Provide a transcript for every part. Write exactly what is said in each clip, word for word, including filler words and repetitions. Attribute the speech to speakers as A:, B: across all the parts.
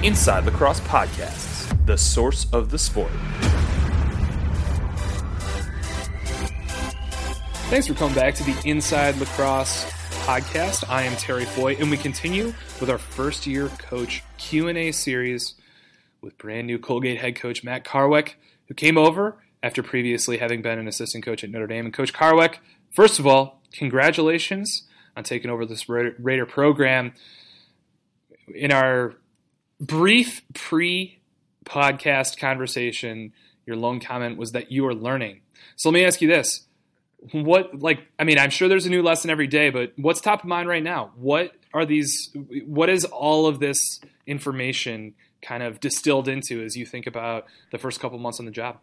A: Inside Lacrosse Podcasts, the source of the sport. Thanks for coming back to the Inside Lacrosse Podcast. I am Terry Foy, and we continue with our first-year coach Q and A series with brand new Colgate head coach Matt Karweck, who came over after previously having been an assistant coach at Notre Dame. And Coach Karweck, first of all, congratulations on taking over this Raider program. In our brief pre-podcast conversation, your lone comment was that you are learning. So let me ask you this. What, like, I mean, I'm sure there's a new lesson every day, but what's top of mind right now? What are these, what is all of this information kind of distilled into as you think about the first couple months on the job?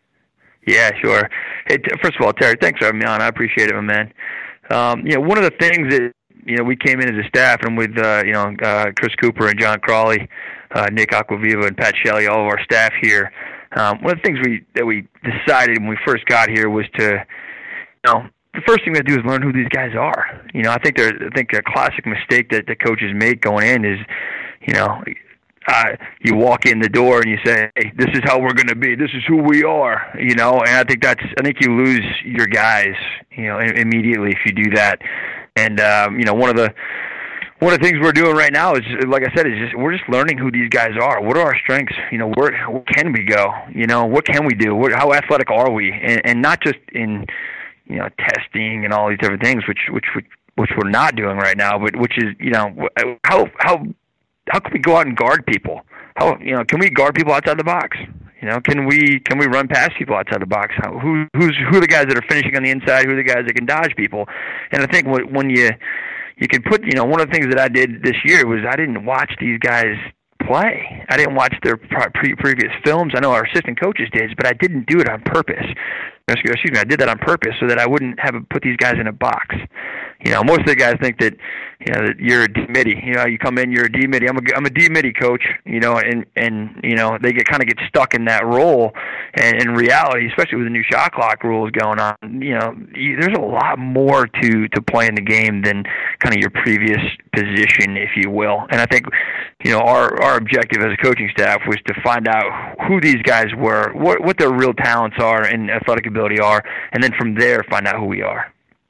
B: Yeah, sure. Hey, t- first of all, Terry, thanks for having me on. I appreciate it, my man. Um, you know, one of the things that, you know, we came in as a staff, and with, uh, you know, uh, Chris Cooper and John Crawley, uh, Nick Aquaviva and Pat Shelley, all of our staff here, um, one of the things we that we decided when we first got here was to, you know, the first thing we have to do is learn who these guys are. You know, I think there, I think a classic mistake that the coaches make going in is, you know, uh, you walk in the door and you say, hey, this is how we're going to be. This is who we are, you know, and I think that's, I think you lose your guys, you know, immediately if you do that. And, um, you know, one of the, one of the things we're doing right now is, like I said, is just, we're just learning who these guys are. What are our strengths? You know, where, where can we go? You know, what can we do? What, how athletic are we? And, and not just in, you know, testing and all these different things, which, which, which, which we're not doing right now, but which is, you know, how, how, how can we go out and guard people? How, you know, can we guard people outside the box? You know, can we can we run past people outside the box? How, who who's who are the guys that are finishing on the inside? Who are the guys that can dodge people? And I think when you you can put, you know, one of the things that I did this year was I didn't watch these guys play. I didn't watch their pre- previous films. I know our assistant coaches did, but I didn't do it on purpose. Excuse me, I did that on purpose so that I wouldn't have to put these guys in a box. You know, most of the guys think that, you know, that you're a D-Midi. You know, you come in, you're a D-Midi. I'm a, I'm a D-Midi coach, you know, and, and you know, they get kind of get stuck in that role. And in reality, especially with the new shot clock rules going on, you know, you, there's a lot more to, to play in the game than kind of your previous position, if you will. And I think, you know, our, our objective as a coaching staff was to find out who these guys were, what, what their real talents are and athletic ability are, and then from there find out who we are.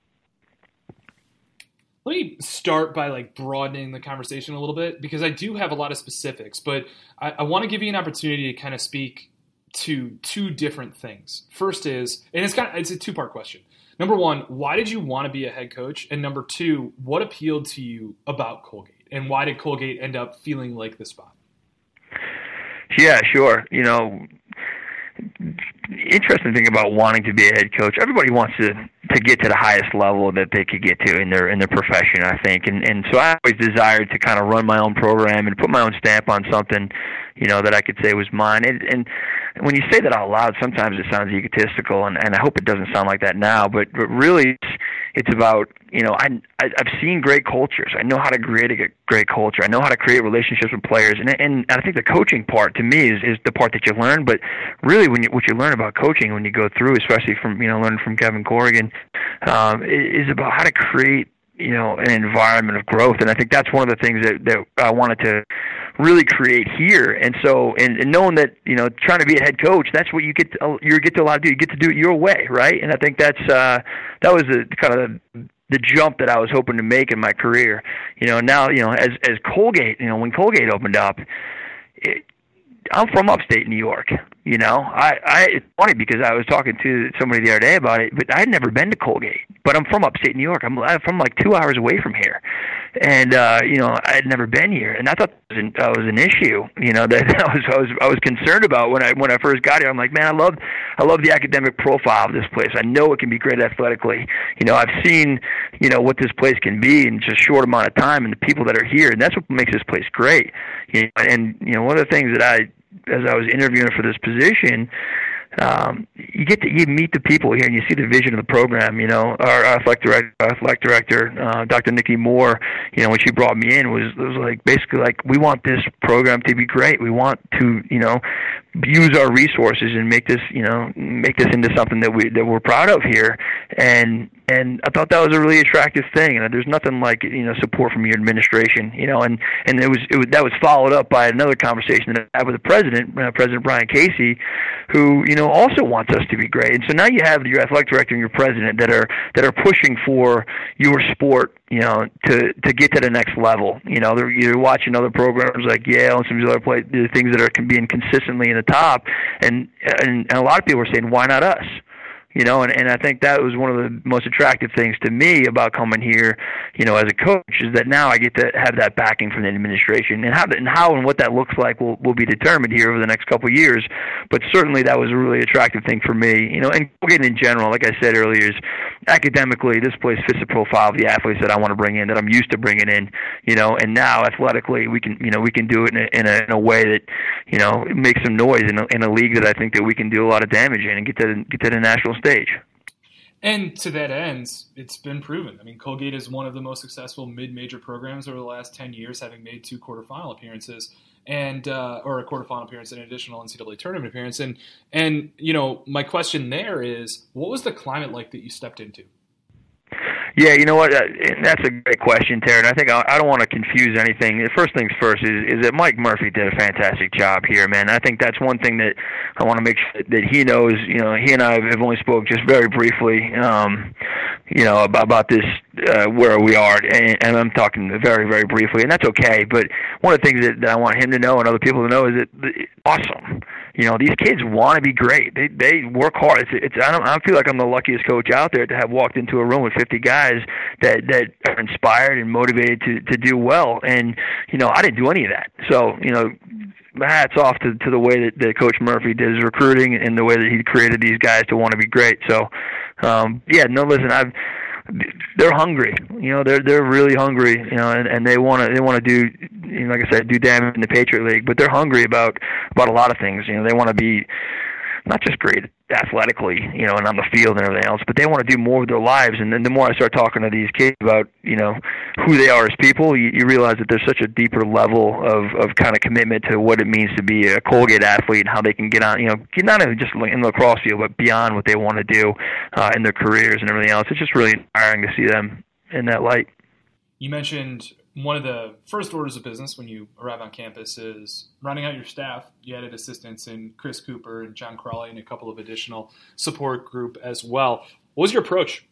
A: Let me start by like broadening the conversation a little bit, because I do have a lot of specifics, but I, I want to give you an opportunity to kind of speak to two different things. First is, and it's kind of, it's a two-part question. Number one, why did you want to be a head coach? And number two, what appealed to you about Colgate, and why did Colgate end up feeling like the spot?
B: Yeah, sure. You know, interesting thing about wanting to be a head coach, everybody wants to to get to the highest level that they could get to in their in their profession, I think. And and so I always desired to kind of run my own program and put my own stamp on something, you know, that I could say was mine. And, and when you say that out loud, sometimes it sounds egotistical, and, and I hope it doesn't sound like that now, but, but really it's, it's about, you know, I, I, I've seen great cultures. I know how to create a great culture. I know how to create relationships with players. And, and I think the coaching part, to me, is, is the part that you learn. But really, when you, what you learn about coaching when you go through, especially from, you know, learning from Kevin Corrigan, um, is about how to create, you know, an environment of growth. And I think that's one of the things that, that I wanted to really create here. And so, and, and knowing that, you know, trying to be a head coach, that's what you get to, you get to allow to do. You get to do it your way, right? And I think that's, uh, that was the kind of the, the jump that I was hoping to make in my career. You know, now, you know, as, as Colgate, you know, when Colgate opened up, it, I'm from upstate New York. You know, I, I, it's funny because I was talking to somebody the other day about it, but I'd never been to Colgate. But I'm from upstate New York. I'm, I'm from like two hours away from here, and uh, you know, I had never been here, and I thought that was an, that was an issue. You know, that I was I was I was concerned about when I when I first got here. I'm like, man, I love I love the academic profile of this place. I know it can be great athletically. You know, I've seen you know what this place can be in just a short amount of time, and the people that are here, and that's what makes this place great. You know, and you know, one of the things that I as I was interviewing for this position, um, you get to you meet the people here and you see the vision of the program. You know, our athletic director, athletic director uh, Doctor Nikki Moore, you know, when she brought me in, was was like basically like, we want this program to be great. We want to, you know, use our resources and make this, you know, make this into something that we that we're proud of here. And and I thought that was a really attractive thing. And there's nothing like, you know, support from your administration, you know. And and it was it was that was followed up by another conversation that I had with the president, uh, President Brian Casey, who, you know, also wants us to be great. And so now you have your athletic director and your president that are that are pushing for your sport, you know, to to get to the next level. You know, they're you're watching other programs like Yale and some of these other play, the things that are being consistently in the top, and, and and a lot of people are saying, why not us? You know, and, and I think that was one of the most attractive things to me about coming here, you know, as a coach, is that now I get to have that backing from the administration, and how and how and what that looks like will will be determined here over the next couple of years. But certainly that was a really attractive thing for me, you know. And Colgate in general, like I said earlier, is academically this place fits the profile of the athletes that I want to bring in, that I'm used to bringing in, you know. And now athletically, we can, you know, we can do it in a in a, in a way that, you know, makes some noise in a, in a league that I think that we can do a lot of damage in and get to get to the national stage. Stage.
A: And to that end, it's been proven. I mean, Colgate is one of the most successful mid-major programs over the last ten years, having made two quarterfinal appearances, and uh, or a quarterfinal appearance and an additional N C double A tournament appearance. And and you know, my question there is, what was the climate like that you stepped into?
B: Yeah, you know what? Uh, that's a great question, Taryn. I think I, I don't want to confuse anything. The first things first is, is that Mike Murphy did a fantastic job here, man. I think that's one thing that I want to make sure that he knows. You know, he and I have only spoke just very briefly, um, you know, about, about this, uh, where we are, and, and I'm talking very, very briefly, and that's okay. But one of the things that, that I want him to know and other people to know is that it's awesome. You know, these kids want to be great. They they work hard. It's, it's I don't I feel like I'm the luckiest coach out there to have walked into a room with fifty guys that that are inspired and motivated to to do well. And you know, I didn't do any of that. So you know, hats off to to the way that, that Coach Murphy did his recruiting and the way that he created these guys to want to be great. So um, yeah, no, listen, I've. They're hungry, you know. They're they're really hungry, you know, and, and they want to they want to do, you know, like I said, do damage in the Patriot League. But they're hungry about about a lot of things. You know, they want to be not just great athletically, you know, and on the field and everything else, but they want to do more with their lives. And then the more I start talking to these kids about, you know, who they are as people, you, you realize that there's such a deeper level of, of kind of commitment to what it means to be a Colgate athlete and how they can get on, you know, get not only just in the lacrosse field, but beyond what they want to do uh, in their careers and everything else. It's just really inspiring to see them in that light.
A: You mentioned one of the first orders of business when you arrive on campus is rounding out your staff. You added assistants in Chris Cooper and John Crawley and a couple of additional support group as well. What was your approach?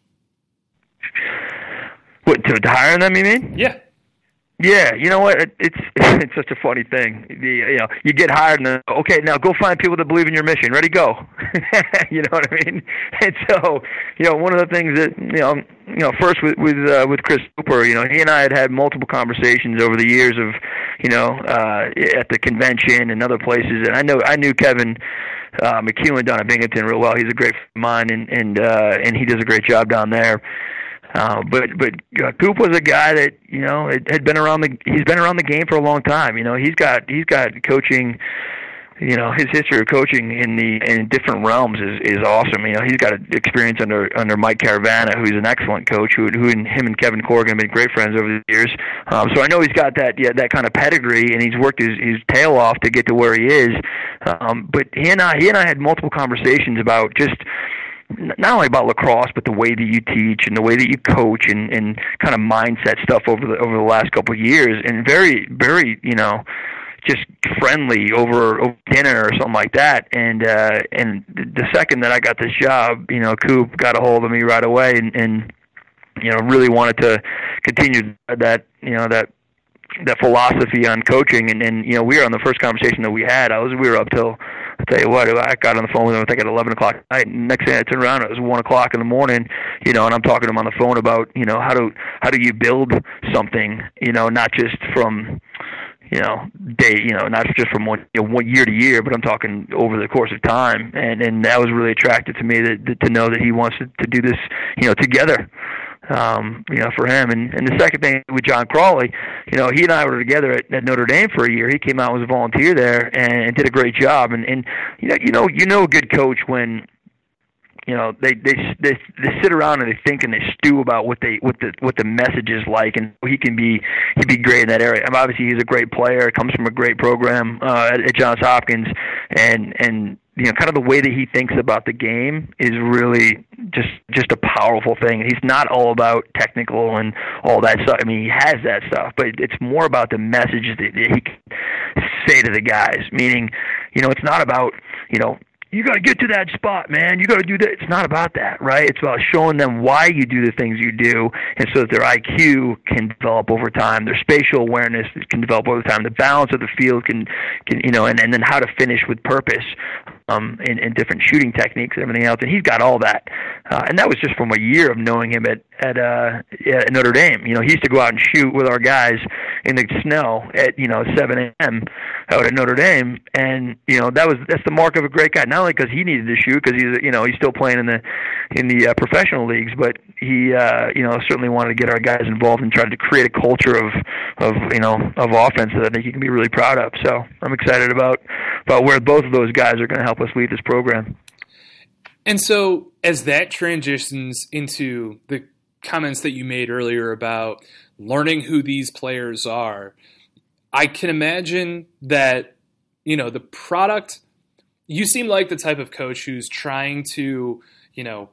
B: What, to, to hiring them, you mean?
A: Yeah.
B: Yeah, you know what? It, it's it's such a funny thing. The, you know, you get hired and then, okay, now go find people that believe in your mission. Ready, go. You know what I mean? And so, you know, one of the things that you know, you know, first with with uh, with Chris Cooper, you know, he and I had had multiple conversations over the years of, you know, uh, at the convention and other places, and I know I knew Kevin uh, McEwen down at Binghamton real well. He's a great friend of mine, and and uh, and he does a great job down there. Uh, but but uh, Coop was a guy that you know had, had been around the he's been around the game for a long time. You know he's got he's got coaching. You know his history of coaching in the in different realms is, is awesome. You know he's got experience under under Mike Caravana, who's an excellent coach. Who who and him and Kevin Corrigan have been great friends over the years. Um, so I know he's got that yeah that kind of pedigree, and he's worked his, his tail off to get to where he is. Um, but he and I he and I had multiple conversations about just. Not only about lacrosse, but the way that you teach and the way that you coach and, and kind of mindset stuff over the over the last couple of years, and very, very, you know, just friendly over, over dinner or something like that. And uh, and the second that I got this job, you know, Coop got a hold of me right away, and, and you know, really wanted to continue that, you know, that. that philosophy on coaching, and, and you know we were on the first conversation that we had. I was we were up till I'll tell you what I got on the phone with him I think at eleven o'clock at night. And next thing I turned around, it was one o'clock in the morning. You know, and I'm talking to him on the phone about you know how do how do you build something, you know, not just from you know day you know not just from one, you know, one year to year, but I'm talking over the course of time. And and that was really attractive to me that, that to know that he wants to, to do this you know together. Um, you know, for him. And, and the second thing with John Crawley, you know, he and I were together at, at Notre Dame for a year. He came out and was a volunteer there and, and did a great job. And, and you know, you know, you know a good coach when, you know, they, they they they sit around and they think and they stew about what they what the what the message is like, and he can be he'd be great in that area. I mean, obviously he's a great player, comes from a great program uh, at, at Johns Hopkins, and and you know, kind of the way that he thinks about the game is really just just a powerful thing. He's not all about technical and all that stuff. I mean, he has that stuff, but it's more about the messages that he can say to the guys. Meaning, you know, it's not about, you know, you got to get to that spot, man. You got to do that. It's not about that, right? It's about showing them why you do the things you do, and so that their I Q can develop over time, their spatial awareness can develop over time, the balance of the field can, can you know, and, and then how to finish with purpose um, in, in different shooting techniques and everything else. And he's got all that. Uh, and that was just from a year of knowing him at at, uh, at Notre Dame. You know, he used to go out and shoot with our guys in the snow at, you know, seven a.m. out at Notre Dame, and you know that was that's the mark of a great guy. Not only because he needed to shoot, because he's you know he's still playing in the in the uh, professional leagues, but he uh, you know certainly wanted to get our guys involved and tried to create a culture of of you know of offense that I think he can be really proud of. So I'm excited about about where both of those guys are going to help us lead this program.
A: And so as that transitions into the comments that you made earlier about learning who these players are, I can imagine that, you know, the product, you seem like the type of coach who's trying to, you know,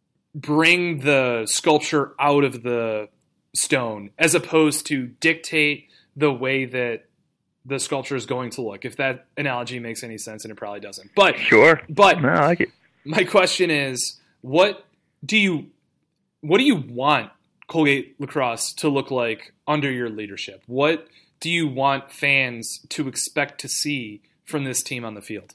A: bring the sculpture out of the stone as opposed to dictate the way that the sculpture is going to look. If that analogy makes any sense, and it probably doesn't. But
B: sure.
A: But
B: no, I like it.
A: My question is, what do you what do you want Colgate Lacrosse to look like under your leadership? What do you want fans to expect to see from this team on the field?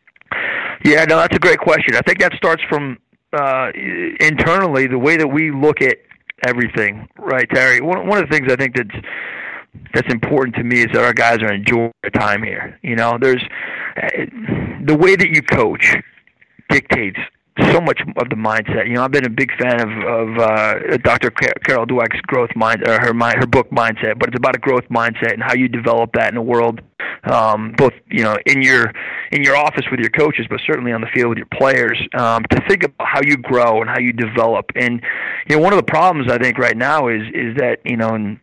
B: Yeah, no, that's a great question. I think that starts from uh, internally, the way that we look at everything, right, Terry? One, one of the things I think that's that's important to me is that our guys are enjoying their time here. You know, there's uh, the way that you coach dictates so much of the mindset. You know, I've been a big fan of, of uh, Doctor Carol Dweck's growth mind, or her mind, her book Mindset. But it's about a growth mindset and how you develop that in the world, um, both you know in your in your office with your coaches, but certainly on the field with your players. Um, to think about how you grow and how you develop. And you know, one of the problems I think right now is is that you know in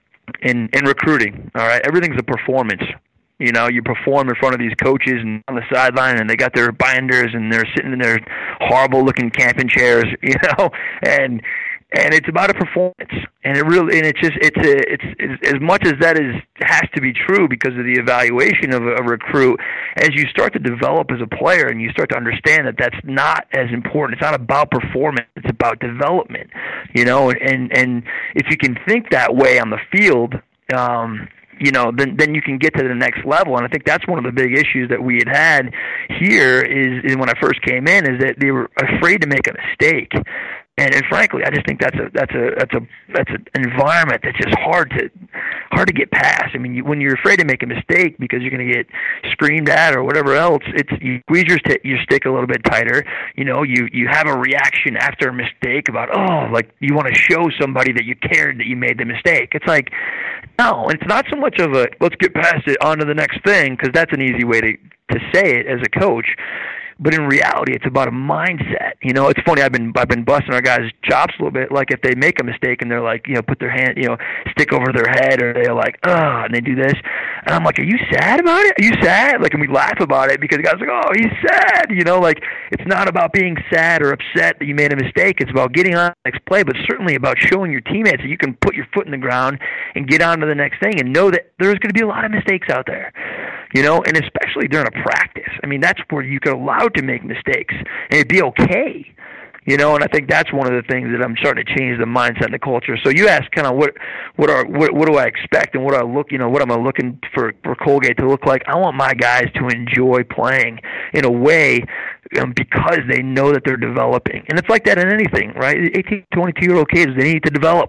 B: in, in recruiting, all right, everything's a performance. You know, you perform in front of these coaches and on the sideline, and they got their binders, and they're sitting in their horrible-looking camping chairs. You know, and and it's about a performance, and it really, and it's just, it's a, it's, it's as much as that is has to be true because of the evaluation of a, a recruit. As you start to develop as a player, and you start to understand that that's not as important. It's not about performance; it's about development. You know, and and if you can think that way on the field. Um, you know, then then you can get to the next level. And I think that's one of the big issues that we had had here is, is when I first came in, is that they were afraid to make a mistake. And, and frankly, I just think that's a that's a that's a that's an environment that's just hard to hard to get past. I mean, you, when you're afraid to make a mistake because you're going to get screamed at or whatever else, it's you squeeze your, st- your stick a little bit tighter. You know, you you have a reaction after a mistake about oh, like you want to show somebody that you cared that you made the mistake. It's like no, it's not so much of a let's get past it on to the next thing, because that's an easy way to to say it as a coach. But in reality, it's about a mindset. You know, it's funny. I've been I've been busting our guys' chops a little bit. Like if they make a mistake and they're like, you know, put their hand, you know, stick over their head, or they're like, oh, and they do this, and I'm like, are you sad about it? Are you sad? Like, and we laugh about it because the guys are like, oh, he's sad. You know, like it's not about being sad or upset that you made a mistake. It's about getting on the next play, but certainly about showing your teammates that you can put your foot in the ground and get on to the next thing, and know that there's going to be a lot of mistakes out there. You know, and especially during a practice. I mean, that's where you get allowed to make mistakes, and it'd be okay. You know, and I think that's one of the things that I'm starting to change the mindset and the culture. So you ask kind of what what are what, what do I expect and what I look, you know, what am I looking for for Colgate to look like? I want my guys to enjoy playing in a way um, because they know that they're developing, and it's like that in anything, right? eighteen, twenty-two-year-old kids, they need to develop.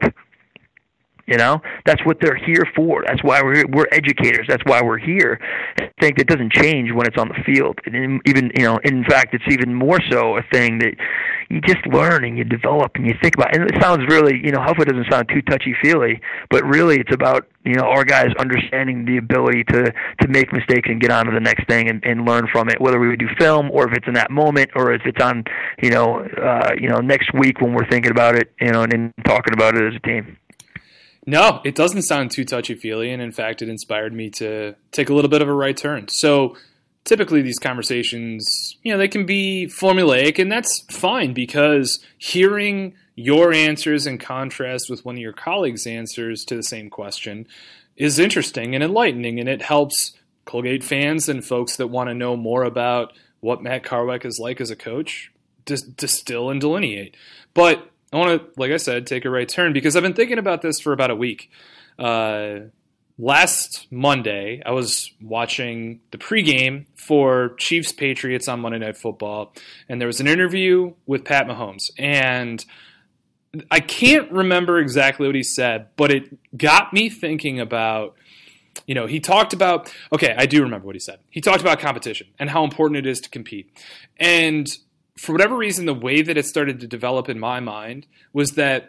B: You know, that's what they're here for. That's why we're we're educators. That's why we're here. I think that doesn't change when it's on the field. And even, you know, in fact, it's even more so a thing that you just learn and you develop and you think about. And it sounds really, you know, hopefully it doesn't sound too touchy-feely, but really it's about, you know, our guys understanding the ability to, to make mistakes and get on to the next thing and, and learn from it, whether we do film or if it's in that moment or if it's on, you know, uh, you know, next week when we're thinking about it, you know, and, and talking about it as a team.
A: No, it doesn't sound too touchy-feely, and in fact, it inspired me to take a little bit of a right turn. So typically these conversations, you know, they can be formulaic, and that's fine because hearing your answers in contrast with one of your colleagues' answers to the same question is interesting and enlightening, and it helps Colgate fans and folks that want to know more about what Matt Carwick is like as a coach dis- distill and delineate. But I want to, like I said, take a right turn because I've been thinking about this for about a week. Uh, last Monday, I was watching the pregame for Chiefs-Patriots on Monday Night Football, and there was an interview with Pat Mahomes. And I can't remember exactly what he said, but it got me thinking about, you know, he talked about, okay, I do remember what he said. He talked about competition and how important it is to compete. And for whatever reason, the way that it started to develop in my mind was that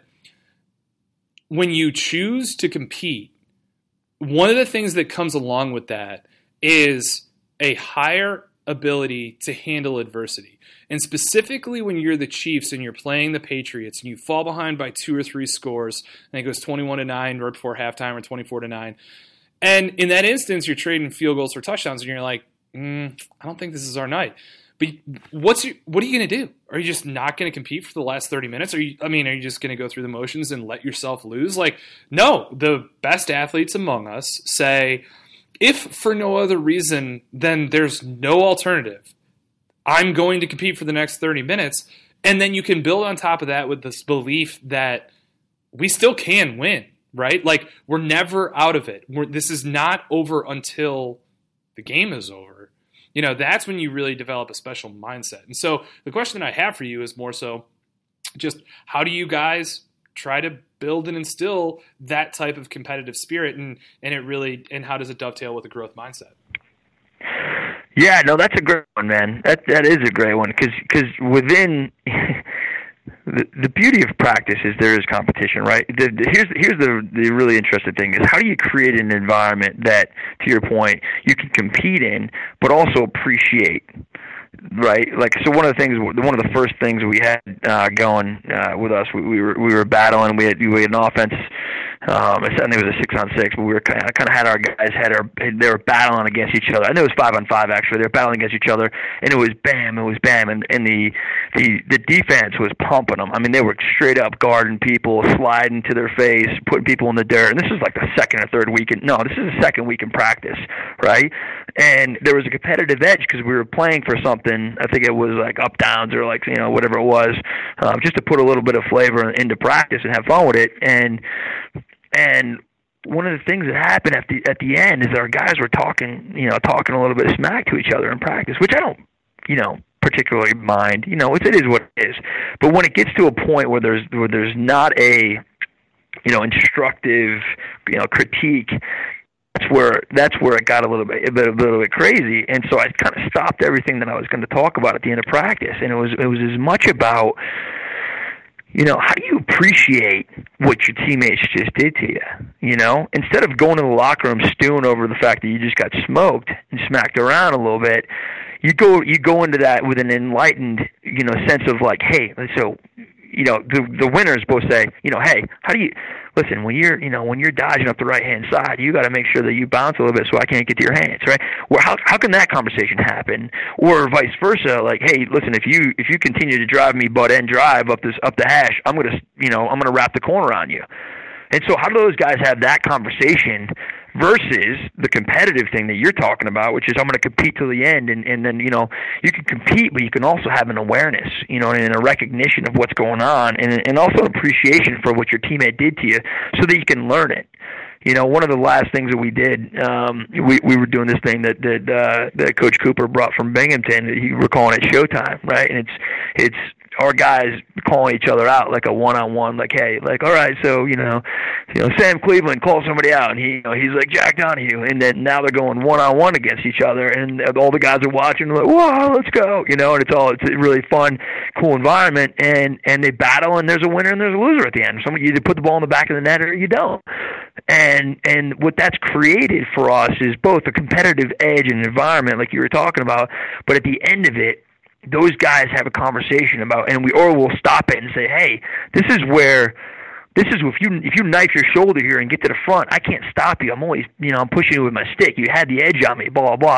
A: when you choose to compete, one of the things that comes along with that is a higher ability to handle adversity. And specifically when you're the Chiefs and you're playing the Patriots and you fall behind by two or three scores, I think it was twenty-one to nine right before halftime or twenty-four to nine. And in that instance, you're trading field goals for touchdowns and you're like, mm, I don't think this is our night. But what's your, what are you going to do? Are you just not going to compete for the last thirty minutes? Are you, I mean, are you just going to go through the motions and let yourself lose? Like, no, the best athletes among us say, if for no other reason, then there's no alternative. I'm going to compete for the next thirty minutes. And then you can build on top of that with this belief that we still can win, right? Like, we're never out of it. We're, this is not over until the game is over. You know, that's when you really develop a special mindset. And so the question that I have for you is more so just how do you guys try to build and instill that type of competitive spirit, and, and it really, and how does it dovetail with a growth mindset?
B: Yeah, no, that's a great one, man. That that is a great one because because within the the beauty of practice is there is competition, right? The, the, here's here's the the really interesting thing is how do you create an environment that, to your point, you can compete in, but also appreciate. Right, like so. One of the things, one of the first things we had uh, going uh, with us, we, we were we were battling. We had we had an offense. Um, I think it was a six on six, but we were kind of, kind of had our guys had our they were battling against each other. I know it was five on five actually. They were battling against each other, and it was bam, it was bam, and, and the the the defense was pumping them. I mean, they were straight up guarding people, sliding to their face, putting people in the dirt. And this is like the second or third week in no, this is the second week in practice, right? And there was a competitive edge because we were playing for something. I think it was like up downs or like you know whatever it was, um, just to put a little bit of flavor into practice and have fun with it. And And one of the things that happened at the at the end is our guys were talking, you know, talking a little bit of smack to each other in practice, which I don't, you know, particularly mind. You know, it, it is what it is. But when it gets to a point where there's where there's not a, you know, instructive, you know, critique, that's where that's where it got a little bit a bit a little bit crazy. And so I kind of stopped everything that I was going to talk about at the end of practice, and it was it was as much about, you know, how do you appreciate what your teammates just did to you? You know, instead of going to the locker room stewing over the fact that you just got smoked and smacked around a little bit, you go you go into that with an enlightened, you know, sense of like, hey, so, you know, the the winners both say, you know, hey, how do you listen when you're, you know, when you're dodging up the right hand side, you got to make sure that you bounce a little bit so I can't get to your hands, right? Well, how how can that conversation happen, or vice versa? Like, hey, listen, if you if you continue to drive me butt end drive up this up the hash, I'm gonna, you know, I'm gonna wrap the corner on you. And so, how do those guys have that conversation versus the competitive thing that you're talking about, which is I'm going to compete till the end, and, and then, you know, you can compete, but you can also have an awareness, you know, and a recognition of what's going on, and, and also an appreciation for what your teammate did to you so that you can learn it. You know, one of the last things that we did, um, we we were doing this thing that that, uh, that Coach Cooper brought from Binghamton. He, we're calling it Showtime, right? And it's it's our guys calling each other out like a one-on-one, like, hey, like, all right, so, you know, you know, Sam Cleveland calls somebody out, and he, you know, he's like Jack Donahue, and then now they're going one-on-one against each other, and all the guys are watching, like, whoa, let's go, you know, and it's all, it's a really fun, cool environment, and, and they battle, and there's a winner and there's a loser at the end. Somebody, you either put the ball in the back of the net or you don't. And and what that's created for us is both a competitive edge and environment, like you were talking about, but at the end of it, those guys have a conversation about, and we or we'll stop it and say, hey, this is where, this is if you if you knife your shoulder here and get to the front, I can't stop you. I'm always, you know, I'm pushing you with my stick. You had the edge on me, blah blah blah.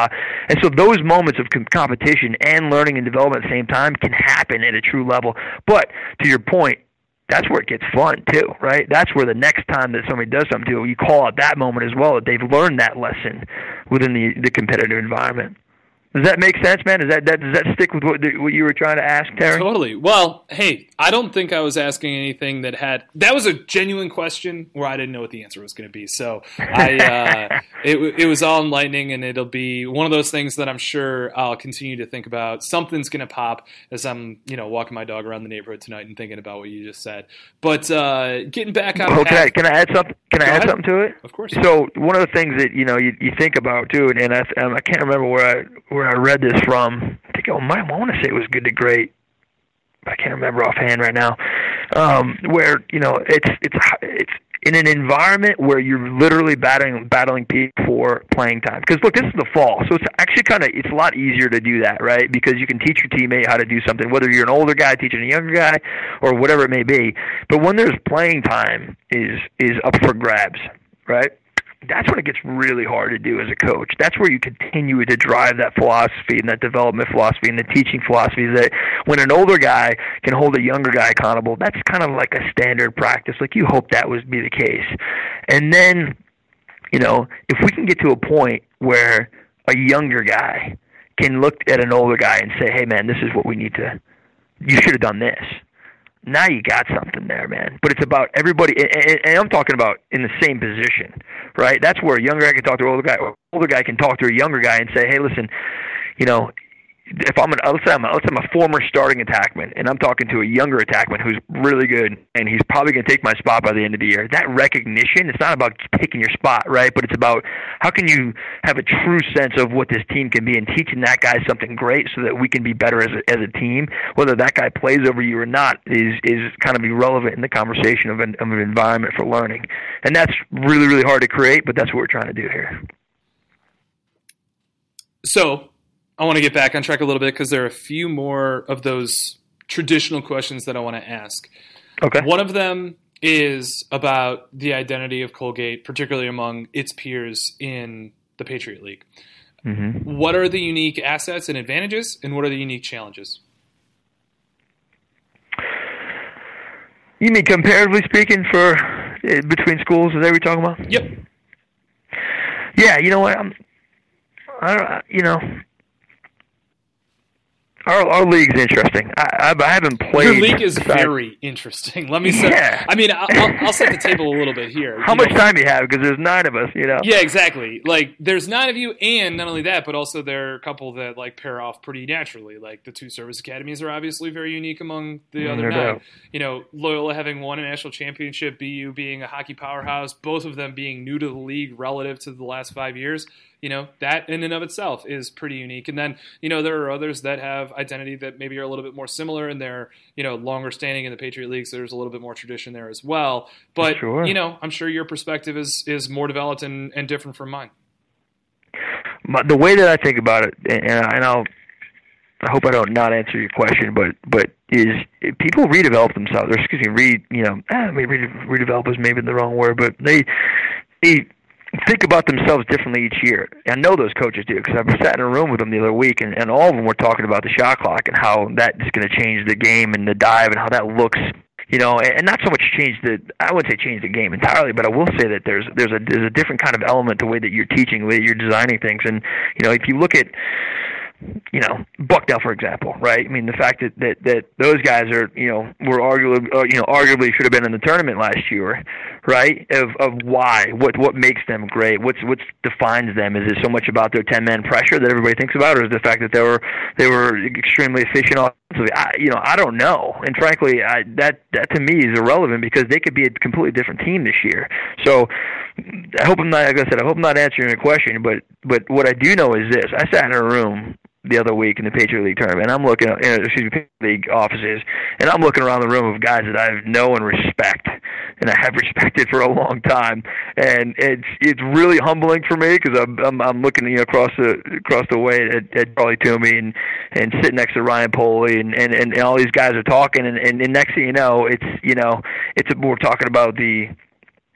B: And so those moments of com- competition and learning and development at the same time can happen at a true level. But to your point, that's where it gets fun too, right? That's where the next time that somebody does something to you, you call out that moment as well, that they've learned that lesson within the, the competitive environment. Does that make sense, man? Does that, that does that stick with what, what you were trying to ask, Terry?
A: Totally. Well, hey, I don't think I was asking anything that had – that was a genuine question where I didn't know what the answer was going to be. So I uh, it, it was all enlightening, and it'll be one of those things that I'm sure I'll continue to think about. Something's going to pop as I'm you know walking my dog around the neighborhood tonight and thinking about what you just said. But uh, getting back on
B: –
A: Okay,
B: can I add something? Can I add
A: ahead.
B: something to it?
A: Of course.
B: So one of the things that you know you, you think about too, and, and I, um, I can't remember where I where I read this from. I think oh, my, I want to say it was Good to Great. I can't remember offhand right now. Um, where you know it's it's it's in an environment where you're literally battling battling people for playing time. Because look, this is the fall, so it's actually kind of it's a lot easier to do that, right? Because you can teach your teammate how to do something, whether you're an older guy teaching a younger guy or whatever it may be. But when there's playing time is is up for grabs, right? That's when it gets really hard to do as a coach. That's where you continue to drive that philosophy and that development philosophy and the teaching philosophy that when an older guy can hold a younger guy accountable, that's kind of like a standard practice. Like you hope that would be the case. And then, you know, if we can get to a point where a younger guy can look at an older guy and say, hey, man, this is what we need to – you should have done this. Now you got something there, man. But it's about everybody, and, and I'm talking about in the same position, right? That's where a younger guy can talk to an older guy, or an older guy can talk to a younger guy and say, hey, listen, you know, if I'm an, let's say I'm a, let's say I'm a former starting attackman, and I'm talking to a younger attackman who's really good, and he's probably going to take my spot by the end of the year. That recognition, it's not about taking your spot, right? But it's about how can you have a true sense of what this team can be, and teaching that guy something great so that we can be better as a, as a team. Whether that guy plays over you or not is is kind of irrelevant in the conversation of an, of an environment for learning, and that's really really hard to create. But that's what we're trying to do here.
A: So I want to get back on track a little bit because there are a few more of those traditional questions that I want to ask.
B: Okay.
A: One of them is about the identity of Colgate, particularly among its peers in the Patriot League. Mm-hmm. What are the unique assets and advantages, and what are the unique challenges?
B: You mean comparatively speaking for uh, between schools? Is that what you're talking about?
A: Yep.
B: Yeah, you know what? I'm, I don't, you know, Our our league's interesting. I, I, I haven't played.
A: Your league is
B: besides,
A: very interesting. Let me say.
B: Yeah.
A: I mean, I'll, I'll set the table a little bit here.
B: How
A: you
B: much
A: know?
B: time do you have? Because there's nine of us, you know.
A: Yeah, exactly. Like, there's nine of you, and not only that, but also there are a couple that like pair off pretty naturally. Like the two service academies are obviously very unique among the
B: Mm,
A: other
B: no
A: nine.
B: doubt.
A: You know, Loyola having won a national championship, B U being a hockey powerhouse, both of them being new to the league relative to the last five years. You know, that in and of itself is pretty unique. And then, you know, there are others that have identity that maybe are a little bit more similar, and they're, you know, longer standing in the Patriot League, so there's a little bit more tradition there as well. But,
B: Sure.
A: you know, I'm sure your perspective is, is more developed and, and different from mine.
B: But the way that I think about it, and, and I'll, I hope I don't not answer your question, but but is people redevelop themselves, or excuse me, re you know, eh, maybe rede- redevelop is maybe the wrong word, but they they think about themselves differently each year. I know those coaches do, because I've sat in a room with them the other week, and, and all of them were talking about the shot clock and how that is going to change the game and the dive and how that looks. You know, and not so much change the, I wouldn't say change the game entirely, but I will say that there's there's a there's a different kind of element to the way that you're teaching, the way that you're designing things. And, you know, if you look at, you know, Bucknell, for example, right? I mean, the fact that, that, that those guys are, you know, were arguably, uh, you know, arguably should have been in the tournament last year, right? Of of why, what what makes them great, what's what defines them? Is it so much about their ten-man pressure that everybody thinks about, or is it the fact that they were they were extremely efficient offensively? I, you know, I don't know, and frankly, I, that that to me is irrelevant, because they could be a completely different team this year. So I hope I'm not, like I said, I hope I'm not answering your question, but but what I do know is this: I sat in a room the other week in the Patriot League tournament, and I'm looking at, excuse me, Patriot League offices, and I'm looking around the room of guys that I know and respect, and I have respected for a long time, and it's it's really humbling for me, because I'm, I'm I'm looking, you know, across the across the way at, at Charlie Toomey and and sitting next to Ryan Poley, and, and, and all these guys are talking, and, and, and next thing you know, it's you know it's we're talking about the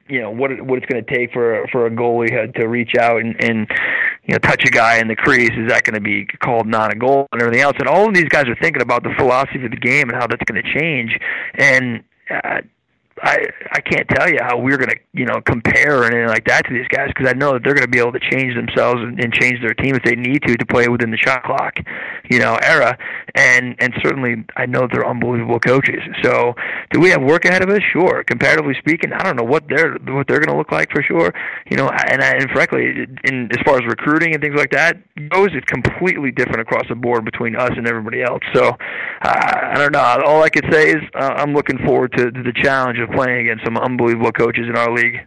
B: you know, what it, what it's going to take for for a goalie to reach out and, and you know, touch a guy in the crease. Is that going to be called not a goal and everything else? And all of these guys are thinking about the philosophy of the game and how that's going to change. And uh, I I can't tell you how we're going to, you know, compare or anything like that to these guys, because I know that they're going to be able to change themselves and, and change their team if they need to to play within the shot clock, you know, era. And and certainly I know they're unbelievable coaches. So do we have work ahead of us? Sure. Comparatively speaking, I don't know what they're what they're going to look like for sure. You know, and and frankly, in as far as recruiting and things like that goes, it's completely different across the board between us and everybody else. So uh, I don't know. All I could say is uh, I'm looking forward to, to the challenge of playing against some unbelievable coaches in our league.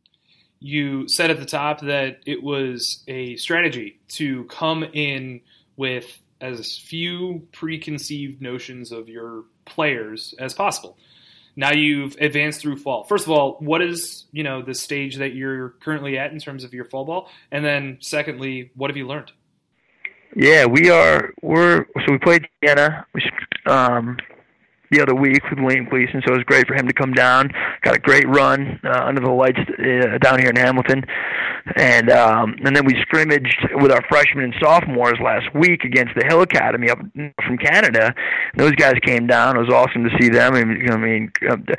A: You said at the top that it was a strategy to come in with as few preconceived notions of your players as possible. Now you've advanced through fall. First of all, what is, you know, the stage that you're currently at in terms of your fall ball? And then secondly, what have you learned?
B: Yeah, we are, we're, so we played Siena, we, um, the other week with Liam Gleason, so it was great for him to come down. Got a great run uh, under the lights uh, down here in Hamilton. And um, and then we scrimmaged with our freshmen and sophomores last week against the Hill Academy up from Canada. Those guys came down. It was awesome to see them. I mean, I mean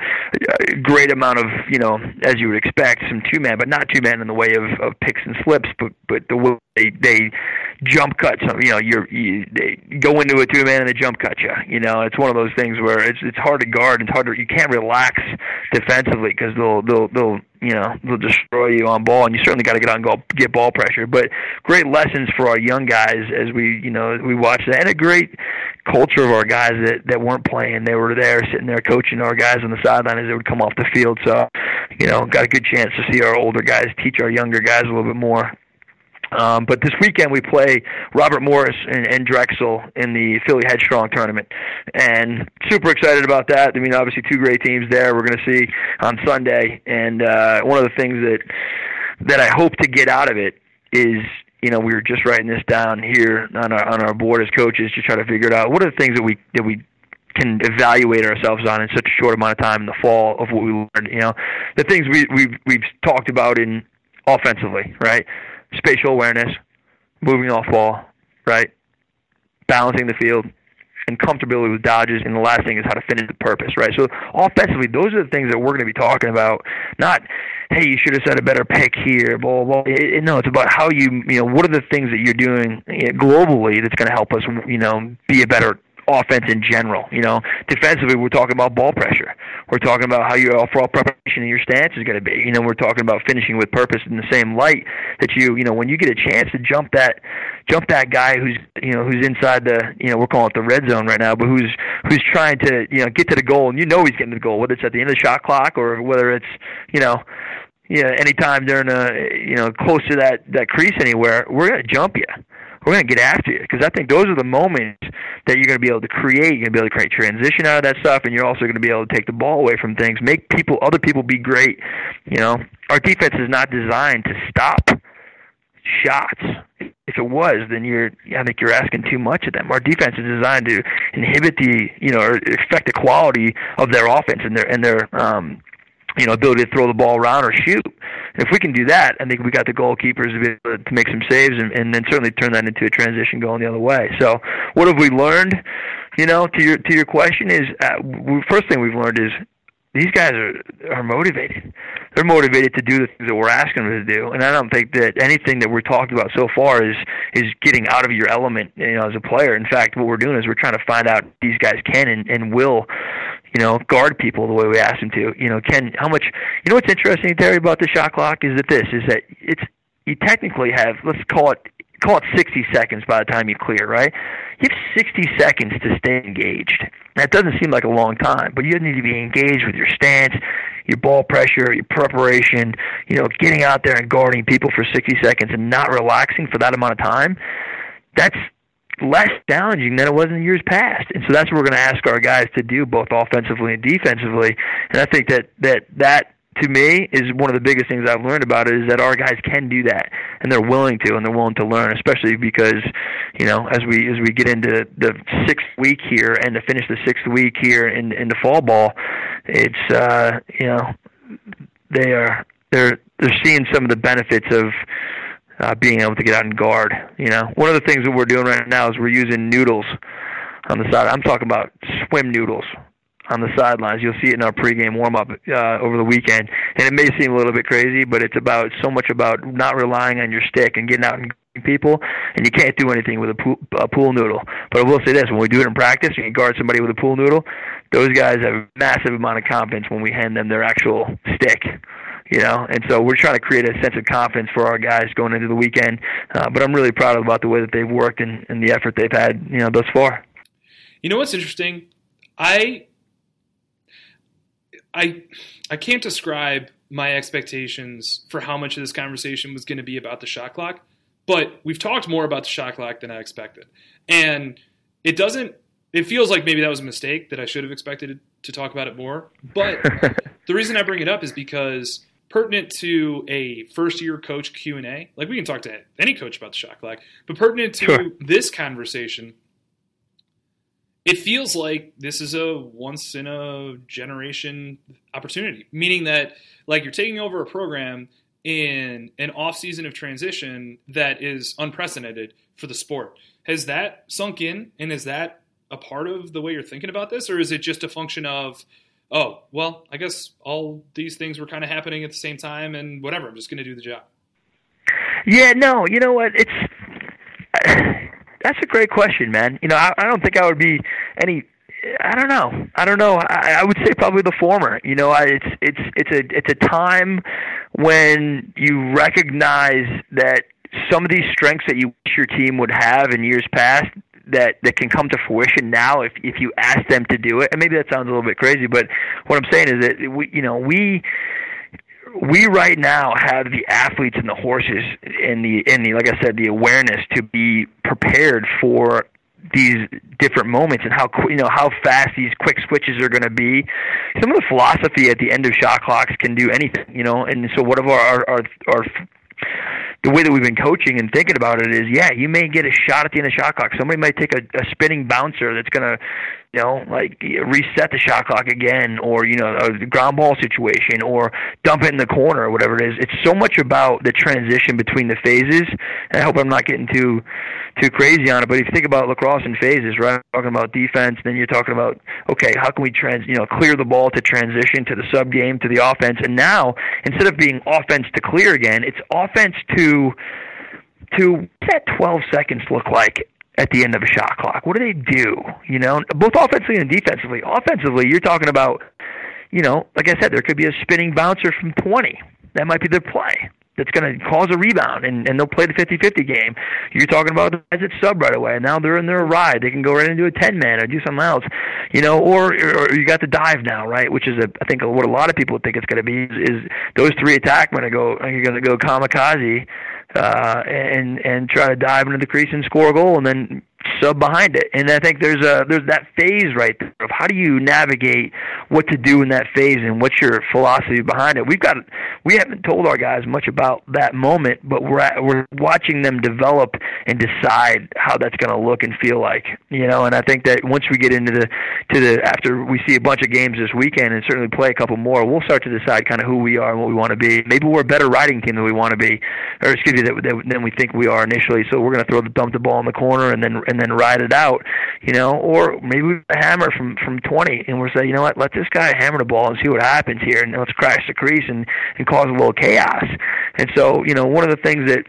B: a great amount of, you know, as you would expect, some two-man, but not two-man in the way of, of picks and slips, but, but the way they, they jump cut. So, you know, you're, you they go into a two-man and they jump cut you. You know, it's one of those things where it's it's hard to guard. It's hard to, you can't relax defensively because they'll, they'll, they'll, you know, they'll destroy you on ball, and you certainly got to get on goal, get ball pressure. But great lessons for our young guys as we, you know, we watched that, and a great culture of our guys that, that weren't playing. They were there, sitting there, coaching our guys on the sideline as they would come off the field. So, you know, got a good chance to see our older guys teach our younger guys a little bit more. Um, but this weekend we play Robert Morris and, and Drexel in the Philly Headstrong tournament, and super excited about that. I mean, obviously two great teams there we're going to see on Sunday, and uh, one of the things that that I hope to get out of it is, you know, we were just writing this down here on our on our board as coaches to try to figure it out. What are the things that we that we can evaluate ourselves on in such a short amount of time in the fall of what we learned? You know, the things we we've we've talked about in offensively, right? Spatial awareness, moving off ball, right? Balancing the field, and comfortability with dodges. And the last thing is how to finish the purpose, right? So offensively, those are the things that we're going to be talking about. Not, hey, you should have set a better pick here, blah, blah, blah. It, it, no, it's about how you, you know, what are the things that you're doing globally that's going to help us, you know, be a better offense in general. You know, defensively, we're talking about ball pressure. We're talking about how your overall preparation and your stance is going to be. You know, we're talking about finishing with purpose in the same light that you, you know, when you get a chance to jump that, jump that guy who's, you know, who's inside the, you know, we're calling it the red zone right now, but who's, who's trying to, you know, get to the goal, and you know he's getting to the goal, whether it's at the end of the shot clock or whether it's, you know, yeah, anytime during a, you know, close to that, that crease anywhere, we're going to jump you. We're going to get after you, because I think those are the moments that you're going to be able to create. You're going to be able to create transition out of that stuff, and you're also going to be able to take the ball away from things, make people, other people be great. You know, our defense is not designed to stop shots. If it was, then you're, I think you're asking too much of them. Our defense is designed to inhibit the, you know, or affect the quality of their offense and their and their um, you know, ability to throw the ball around or shoot. And if we can do that, I think we got the goalkeepers to be able to make some saves, and, and then certainly turn that into a transition going the other way. So, what have we learned? You know, to your to your question is, uh, we, first thing we've learned is these guys are are motivated. They're motivated to do the things that we're asking them to do, and I don't think that anything that we're talking about so far is is getting out of your element, you know, as a player. In fact, what we're doing is we're trying to find out if these guys can and, and will, you know, guard people the way we ask them to. You know, can how much? You know what's interesting, Terry, about the shot clock is that this is that it's you technically have, let's call it call it sixty seconds by the time you clear, right? You have sixty seconds to stay engaged. That doesn't seem like a long time, but you need to be engaged with your stance, your ball pressure, your preparation, you know, getting out there and guarding people for sixty seconds and not relaxing for that amount of time. That's less challenging than it was in years past. And so that's what we're going to ask our guys to do, both offensively and defensively. And I think that that, that to me, is one of the biggest things I've learned about it, is that our guys can do that, and they're willing to, and they're willing to learn, especially because, you know, as we as we get into the sixth week here, and to finish the sixth week here in in the fall ball, it's, uh, you know, they are they're they're seeing some of the benefits of uh, being able to get out and guard. You know, one of the things that we're doing right now is we're using noodles on the side. I'm talking about swim noodles on the sidelines. You'll see it in our pregame warm-up uh, over the weekend. And it may seem a little bit crazy, but it's about so much about not relying on your stick and getting out and guarding people, and you can't do anything with a pool, a pool noodle. But I will say this, when we do it in practice and you guard somebody with a pool noodle, those guys have a massive amount of confidence when we hand them their actual stick. You know, and so we're trying to create a sense of confidence for our guys going into the weekend. Uh, but I'm really proud about the way that they've worked and, and the effort they've had, you know, thus far.
A: You know what's interesting? I I I can't describe my expectations for how much of this conversation was going to be about the shot clock, but we've talked more about the shot clock than I expected. And it doesn't it feels like maybe that was a mistake, that I should have expected to talk about it more. But the reason I bring it up is because pertinent to a first-year coach Q and A, like we can talk to any coach about the shot clock, but pertinent to
B: Sure.
A: this conversation, it feels like this is a once-in-a-generation opportunity, meaning that like you're taking over a program in an off-season of transition that is unprecedented for the sport. Has that sunk in, and is that a part of the way you're thinking about this, or is it just a function of, oh, well, I guess all these things were kind of happening at the same time and whatever, I'm just going to do the job?
B: Yeah, no, you know what? It's that's a great question, man. You know, I, I don't think I would be any. I don't know. I don't know. I, I would say probably the former. You know, I, it's it's it's a it's a time when you recognize that some of these strengths that you wish your team would have in years past, that, that can come to fruition now if if you ask them to do it. And maybe that sounds a little bit crazy, but what I'm saying is that we, you know, we. We right now have the athletes and the horses and the and the like I said, the awareness to be prepared for these different moments and how you know how fast these quick switches are going to be. Some of the philosophy at the end of shot clocks can do anything, you know. And so, what of our our our, our the way that we've been coaching and thinking about it is, yeah, you may get a shot at the end of shot clock. Somebody might take a, a spinning bouncer that's going to, you know, like reset the shot clock again, or, you know, a ground ball situation, or dump it in the corner, or whatever it is. It's so much about the transition between the phases. And I hope I'm not getting too too crazy on it, but if you think about lacrosse in phases, right? Talking about defense, then you're talking about, okay, how can we trans, you know, clear the ball to transition to the sub game to the offense, and now instead of being offense to clear again, it's offense to to what's that twelve seconds look like at the end of a shot clock? What do they do? You know, both offensively and defensively. Offensively, you're talking about, you know, like I said, there could be a spinning bouncer from twenty. That might be their play. That's going to cause a rebound, and, and they'll play the fifty-fifty game. You're talking about the guys that sub right away, and now they're in their ride. They can go right into a ten-man or do something else, you know, or, or you got the dive now, right, which is, a, I think, what a lot of people think it's going to be is, is those three attackmen are, go, are going to go kamikaze uh, and and try to dive into the crease and score a goal and then sub behind it. And I think there's a there's that phase right there of how do you navigate what to do in that phase and what's your philosophy behind it. We've got we haven't told our guys much about that moment, but we're at, we're watching them develop and decide how that's going to look and feel like, you know. And I think that once we get into the to the after we see a bunch of games this weekend and certainly play a couple more, we'll start to decide kind of who we are and what we want to be. Maybe we're a better riding team than we want to be, or excuse me, that, that, than we think we are initially. So we're going to throw the dump the ball in the corner and then and then ride it out, you know, or maybe we hammer from, from twenty and we're saying, you know what, let this guy hammer the ball and see what happens here, and let's crash the crease and, and cause a little chaos. And so, you know, one of the things that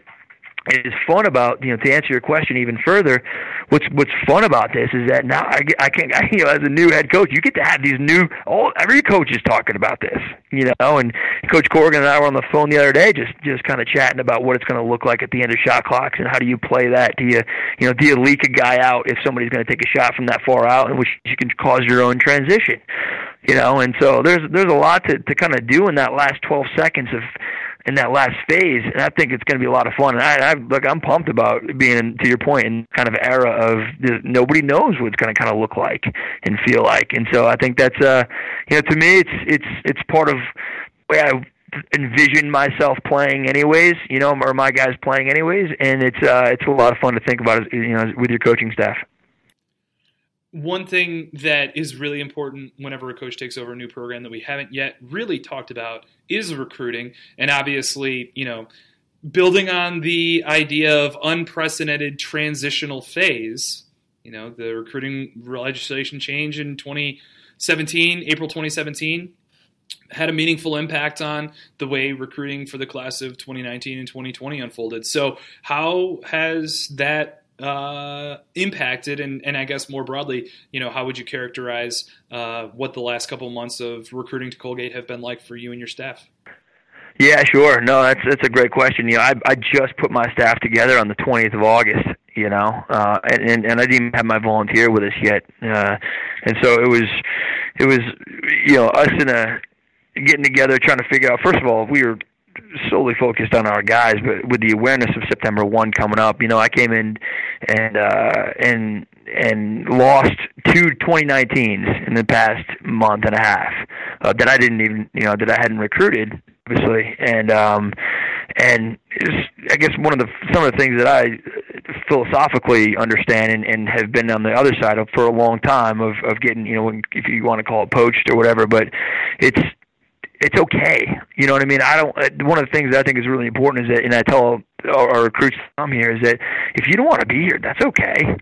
B: is fun about, you know, to answer your question even further, what's what's fun about this is that now I, I can, I, you know, as a new head coach, you get to have these new, all every coach is talking about this, you know, and Coach Corrigan and I were on the phone the other day just, just kind of chatting about what it's going to look like at the end of shot clocks and how do you play that? Do you, you know, do you leak a guy out if somebody's going to take a shot from that far out, in which you can cause your own transition, you know, and so there's there's a lot to, to kind of do in that last twelve seconds of in that last phase, and I think it's going to be a lot of fun. And I, I look, I'm pumped about being, to your point, in kind of an era of the, nobody knows what it's going to kind of look like and feel like. And so I think that's, uh, you know, to me, it's it's it's part of the way I envision myself playing, anyways. You know, or my guys playing, anyways. And it's uh, it's a lot of fun to think about, you know, with your coaching staff.
A: one thing that is really important whenever a coach takes over a new program that we haven't yet really talked about is recruiting. And obviously, you know, building on the idea of unprecedented transitional phase, you know, the recruiting legislation change in twenty seventeen, April twenty seventeen, had a meaningful impact on the way recruiting for the class of twenty nineteen and twenty twenty unfolded. So how has that uh, impacted, and, and I guess more broadly, you know, how would you characterize uh, what the last couple of months of recruiting to Colgate have been like for you and your staff?
B: Yeah, sure. No, that's that's a great question. You know, I I just put my staff together on the twentieth of August. You know, uh, and, and and I didn't even have my volunteer with us yet, uh, and so it was it was you know us in a getting together trying to figure out. First of all, we were solely focused on our guys, but with the awareness of September first coming up, you know, I came in and uh, and and lost two twenty nineteens in the past month and a half uh, that I didn't even you know that I hadn't recruited, obviously, and um, and it's, I guess one of the some of the things that I philosophically understand and, and have been on the other side of for a long time of of getting, you know, if you want to call it poached or whatever, but it's it's okay. You know what I mean? I don't. One of the things that I think is really important is that, and I tell our, our recruits to come here, is that if you don't want to be here, that's okay.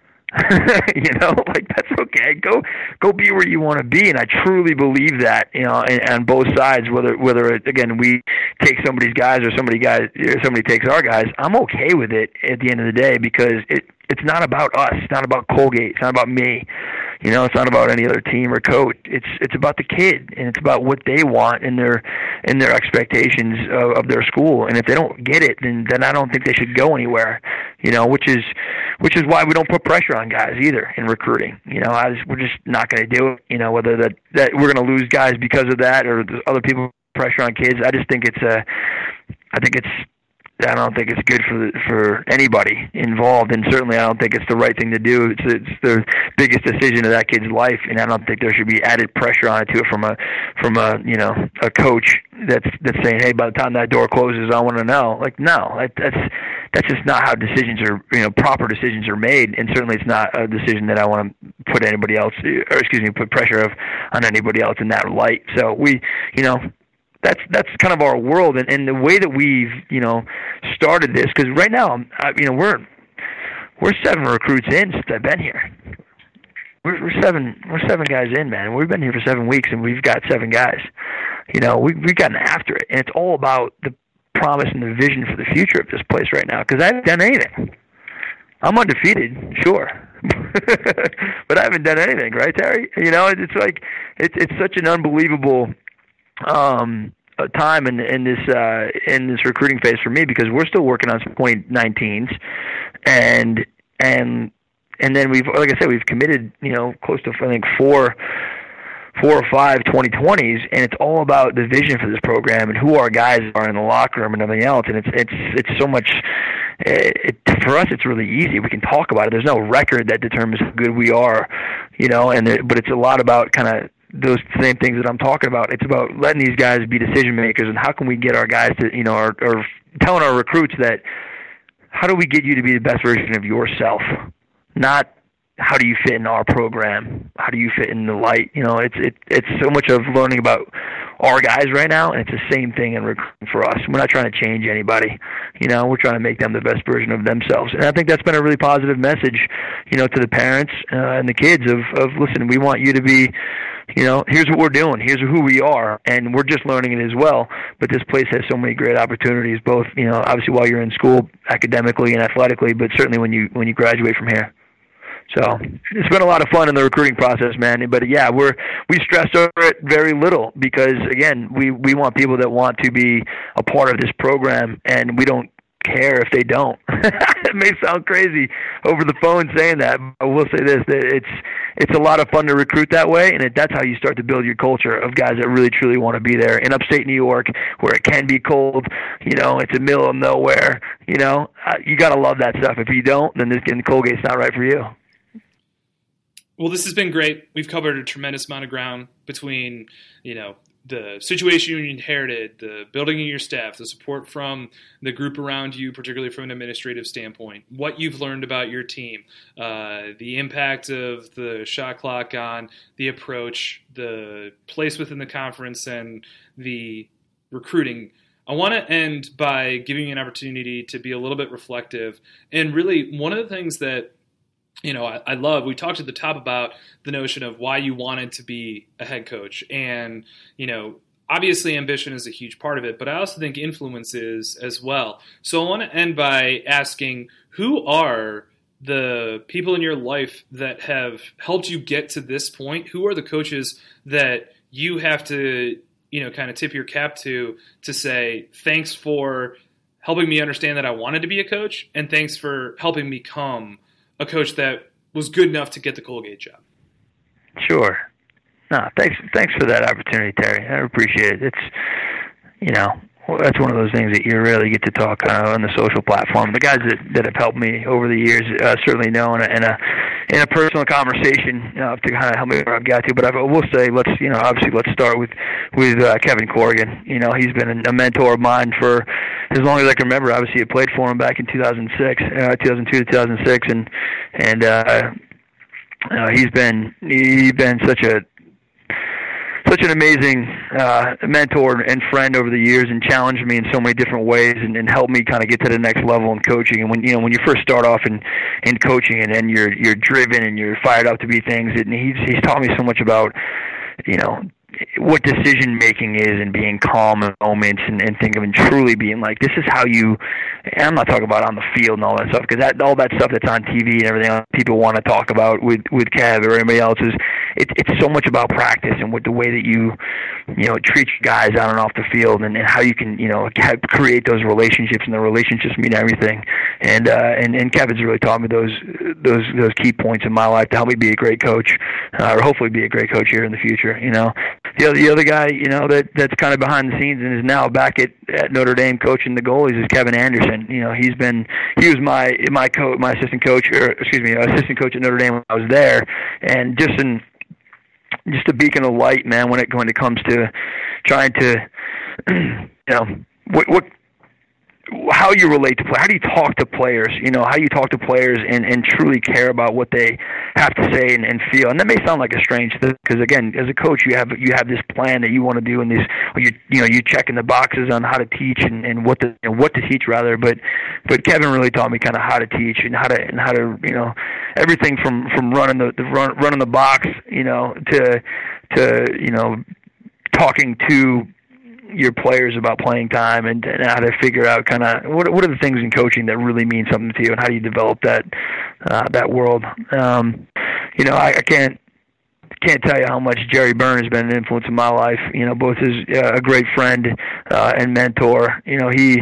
B: you know, like that's okay. Go, go be where you want to be, and I truly believe that. You know, and, on both sides, whether whether again we take somebody's guys or somebody guys, or somebody takes our guys, I'm okay with it at the end of the day because it it's not about us. It's not about Colgate. It's not about me. You know, it's not about any other team or coach. It's it's about the kid, and it's about what they want in their in their expectations of, of their school. And if they don't get it, then then I don't think they should go anywhere. You know, which is which is why we don't put pressure on guys either in recruiting. You know, I just, we're just not going to do it. You know, whether that that we're going to lose guys because of that or other people pressure on kids. I just think it's a. I think it's. I don't think it's good for the, for anybody involved, and certainly I don't think it's the right thing to do. It's, it's the biggest decision of that kid's life, and I don't think there should be added pressure on it to it from a from a you know a coach that's that's saying, hey, by the time that door closes, I want to know. Like, no, that, that's that's just not how decisions are you know proper decisions are made, and certainly it's not a decision that I want to put anybody else or excuse me put pressure of on anybody else in that light. So we you know. That's that's kind of our world, and, and the way that we've you know started this. Because right now, I, you know, we're we're seven recruits in since I've been here. We're, we're seven we're seven guys in, man. We've been here for seven weeks, and we've got seven guys. You know, we we've gotten after it, and it's all about the promise and the vision for the future of this place right now. Because I haven't done anything. I'm undefeated, sure, but I haven't done anything, right, Terry? You know, it's like it's it's such an unbelievable. Um, a time in in this uh, in this recruiting phase for me because we're still working on some twenty nineteens, and and and then we've like I said we've committed you know close to I think four four or five twenty twenties, and it's all about the vision for this program and who our guys are in the locker room and everything else, and it's it's it's so much. It, for us, it's really easy. We can talk about it. There's no record that determines how good we are, you know, and it, but it's a lot about kind of those same things that I'm talking about. It's about letting these guys be decision makers, and how can we get our guys to, you know, or, or telling our recruits that how do we get you to be the best version of yourself, not how do you fit in our program, how do you fit in the light. You know, it's it it's so much of learning about our guys right now, and it's the same thing in recruiting for us. We're not trying to change anybody. You know, we're trying to make them the best version of themselves, and I think that's been a really positive message, you know, to the parents uh, and the kids of of listen, we want you to be. You know, here's what we're doing. Here's who we are, and we're just learning it as well. But this place has so many great opportunities, both, you know, obviously while you're in school, academically and athletically, but certainly when you when you graduate from here. So it's been a lot of fun in the recruiting process, man. But yeah, we're we stress over it very little because again, we we want people that want to be a part of this program, and we don't care if they don't. It may sound crazy over the phone saying that, but I will say this, that it's it's a lot of fun to recruit that way, and it, that's how you start to build your culture of guys that really truly want to be there in upstate New York where it can be cold, you know, it's the middle of nowhere, you know, uh, you got to love that stuff. If you don't, then this in Colgate's not right for you.
A: Well, this has been great. We've covered a tremendous amount of ground between, you know, the situation you inherited, the building of your staff, the support from the group around you, particularly from an administrative standpoint, what you've learned about your team, uh, the impact of the shot clock on the approach, the place within the conference, and the recruiting. I want to end by giving you an opportunity to be a little bit reflective. And really, one of the things that you know, I, I love, we talked at the top about the notion of why you wanted to be a head coach. And, you know, obviously ambition is a huge part of it, but I also think influence is as well. So I want to end by asking, who are the people in your life that have helped you get to this point? Who are the coaches that you have to, you know, kind of tip your cap to, to say, thanks for helping me understand that I wanted to be a coach, and thanks for helping me become a coach that was good enough to get the Colgate job?
B: Sure. No, thanks. Thanks for that opportunity, Terry. I appreciate it. It's, you know, that's one of those things that you really get to talk uh, on the social platform. The guys that, that have helped me over the years uh, certainly know in a, in a in a personal conversation uh, to kind of help me where I've got to. But I will say, let's you know, obviously, let's start with with uh, Kevin Corrigan. You know, he's been a mentor of mine for as long as I can remember. Obviously, I played for him back in two thousand six, uh, two thousand two to two thousand six, and and uh, uh, he's been he's been such a such an amazing uh, mentor and friend over the years, and challenged me in so many different ways, and, and helped me kind of get to the next level in coaching. And when you know when you first start off in, in coaching, and then you're you're driven and you're fired up to be things, and he's he's taught me so much about you know what decision making is, and being calm in moments, and, and think of and truly being like, this is how you. And I'm not talking about on the field and all that stuff, because that all that stuff that's on T V and everything else people want to talk about with with Kev or anybody else is it, it's so much about practice and with the way that you you know treat your guys on and off the field, and, and how you can you know have, create those relationships, and the relationships mean everything. And uh, and and Kevin's really taught me those those those key points in my life to help me be a great coach, uh, or hopefully be a great coach here in the future. You know. The other, the other guy, you know, that that's kind of behind the scenes and is now back at, at Notre Dame coaching the goalies is Kevin Anderson. You know, he's been he was my my coach, my assistant coach, or excuse me, assistant coach at Notre Dame when I was there, and just in just a beacon of light, man. When it when it comes to trying to, you know, what what. how you relate to play, how do you talk to players, you know, how you talk to players and, and truly care about what they have to say and, and feel. And that may sound like a strange thing, because again, as a coach, you have you have this plan that you want to do, and these, you you know, you checking the boxes on how to teach and, and what to you know, what to teach rather. But but Kevin really taught me kind of how to teach and how to and how to you know everything from, from running the, the run, running the box, you know, to to you know talking to your players about playing time, and, and how to figure out kind of what what are the things in coaching that really mean something to you, and how do you develop that uh, that world. Um, you know, I, I can't can't tell you how much Jerry Byrne has been an influence in my life. You know, both as uh, a great friend uh, and mentor. You know, he,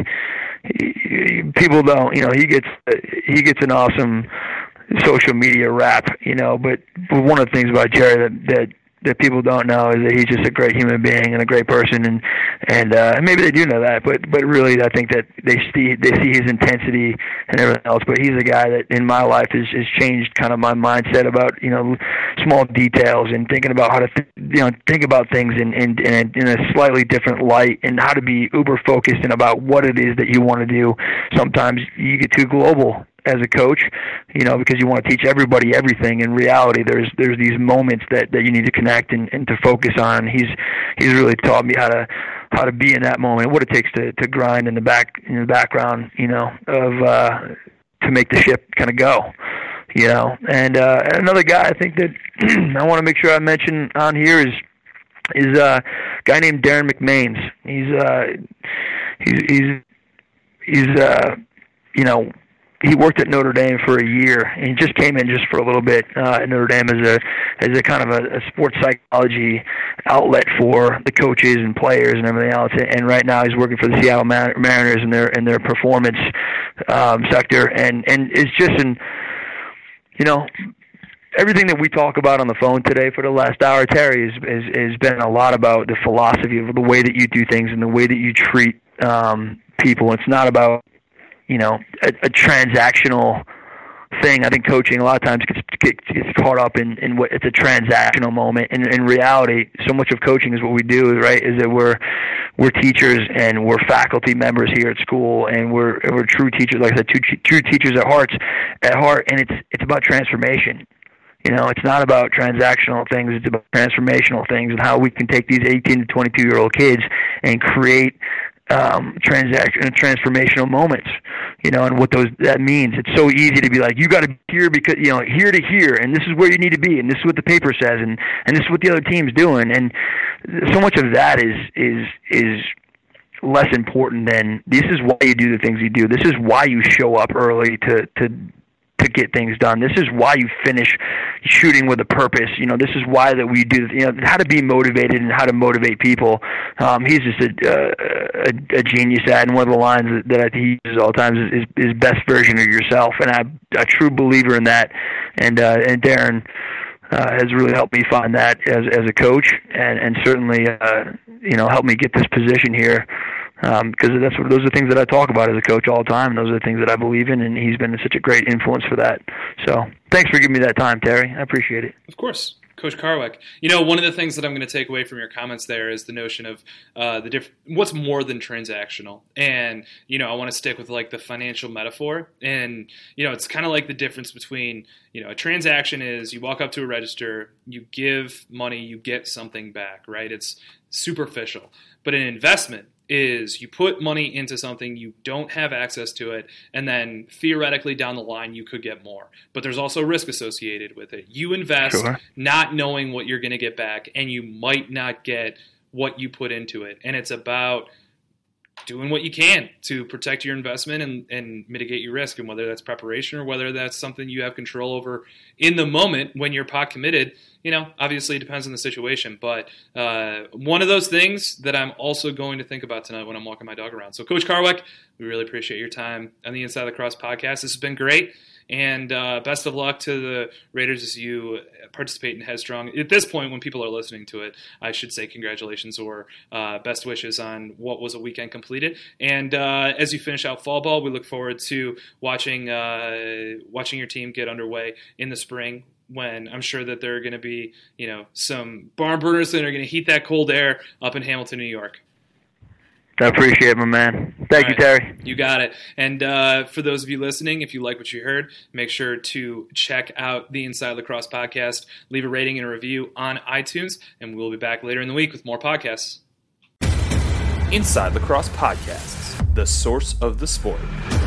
B: he people don't. You know, he gets he gets an awesome social media rap. You know, but, but one of the things about Jerry that that that people don't know is that he's just a great human being and a great person, and and uh, maybe they do know that, but but really I think that they see they see his intensity and everything else. But he's a guy that in my life has, has changed kind of my mindset about you know small details and thinking about how to th- you know think about things in in in a, in a slightly different light, and how to be uber focused and about what it is that you want to do. Sometimes you get too global as a coach, you know, because you want to teach everybody everything. In reality, there's there's these moments that, that you need to connect and, and to focus on. He's he's really taught me how to how to be in that moment, what it takes to, to grind in the back in the background, you know, of uh, to make the ship kind of go, you know. And uh, another guy I think that I want to make sure I mention on here is is uh, a guy named Darren McMains. He's uh, he's he's he's uh, you know. He worked at Notre Dame for a year, and he just came in just for a little bit uh, at Notre Dame as a as a kind of a, a sports psychology outlet for the coaches and players and everything else. And right now, he's working for the Seattle Mariners in their in their performance um, sector, and and it's just an you know. Everything that we talk about on the phone today for the last hour, Terry, has, has, has been a lot about the philosophy of the way that you do things and the way that you treat um, people. It's not about you know, a, a transactional thing thing. I think coaching a lot of times gets, gets, gets caught up in, in what it's a transactional moment. And in reality, so much of coaching is what we do, right, is that we're we're teachers and we're faculty members here at school, and we're we're true teachers, like I said, true, true teachers at hearts, at heart, and it's it's about transformation. You know, it's not about transactional things. It's about transformational things and how we can take these eighteen to twenty-two-year-old kids and create um, transaction transformational moments. You know, and what those that means. It's so easy to be like, you got to be here because, you know, here to here, and this is where you need to be, and this is what the paper says, and, and this is what the other team's doing. And so much of that is is is less important than this is why you do the things you do. This is why you show up early to to to get things done. This is why you finish shooting with a purpose. You know, this is why that we do, you know, how to be motivated and how to motivate people. Um, he's just a, a, a genius at, and one of the lines that, that he uses all the time is, is, is best version of yourself. And I'm a true believer in that. And, uh, and Darren uh, has really helped me find that as, as a coach, and, and certainly, uh, you know, helped me get this position here. Because um, that's what those are things that I talk about as a coach all the time, and those are the things that I believe in, and he's been such a great influence for that. So thanks for giving me that time, Terry. I appreciate it.
A: Of course. Coach Karweck, you know, one of the things that I'm going to take away from your comments there is the notion of uh, the diff- what's more than transactional. And, you know, I want to stick with like the financial metaphor. And, you know, it's kind of like the difference between, you know, a transaction is you walk up to a register, you give money, you get something back, right? It's superficial. But an investment is you put money into something, you don't have access to it, and then theoretically down the line you could get more. But there's also risk associated with it. You invest
B: Sure.
A: not knowing what you're going to get back, and you might not get what you put into it. And it's about doing what you can to protect your investment and, and mitigate your risk, and whether that's preparation or whether that's something you have control over in the moment when you're pot committed. You know, obviously it depends on the situation, but uh, one of those things that I'm also going to think about tonight when I'm walking my dog around. So Coach Karweck, we really appreciate your time on the Inside Lacrosse podcast. This has been great. And uh, best of luck to the Raiders as you participate in Headstrong. At this point, when people are listening to it, I should say congratulations or uh, best wishes on what was a weekend completed. And uh, as you finish out fall ball, we look forward to watching uh, watching your team get underway in the spring, when I'm sure that there are going to be, you know, some barn burners that are going to heat that cold air up in Hamilton, New York.
B: I appreciate it, my man. Thank
A: All
B: you,
A: right.
B: Terry.
A: You got it. And uh, for those of you listening, if you like what you heard, make sure to check out the Inside Lacrosse podcast, leave a rating and a review on iTunes, and we'll be back later in the week with more podcasts.
C: Inside Lacrosse Podcasts, the source of the sport.